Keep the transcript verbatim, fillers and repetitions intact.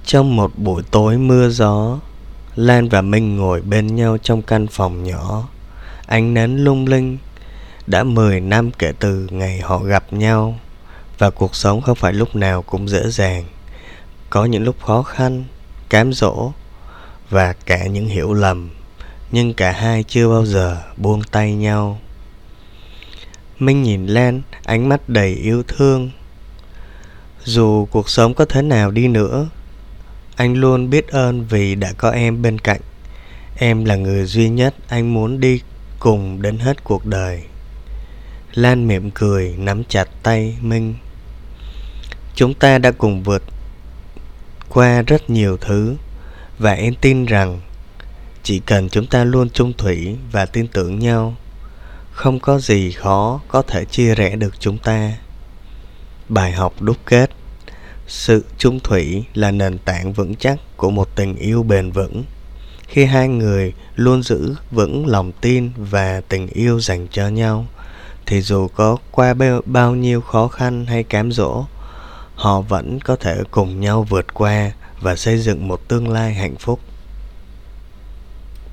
Trong một buổi tối mưa gió, Lan và Minh ngồi bên nhau trong căn phòng nhỏ, ánh nến lung linh. Đã mười năm kể từ ngày họ gặp nhau, và cuộc sống không phải lúc nào cũng dễ dàng. Có những lúc khó khăn, cám dỗ và cả những hiểu lầm, nhưng cả hai chưa bao giờ buông tay nhau. Minh nhìn Lan, ánh mắt đầy yêu thương. Dù cuộc sống có thế nào đi nữa, anh luôn biết ơn vì đã có em bên cạnh. Em là người duy nhất anh muốn đi cùng đến hết cuộc đời. Lan mỉm cười nắm chặt tay Minh. Chúng ta đã cùng vượt qua rất nhiều thứ, và em tin rằng chỉ cần chúng ta luôn chung thủy và tin tưởng nhau, không có gì khó có thể chia rẽ được chúng ta. Bài học đúc kết: sự chung thủy là nền tảng vững chắc của một tình yêu bền vững. Khi hai người luôn giữ vững lòng tin và tình yêu dành cho nhau, thì dù có qua bao nhiêu khó khăn hay cám dỗ, họ vẫn có thể cùng nhau vượt qua và xây dựng một tương lai hạnh phúc.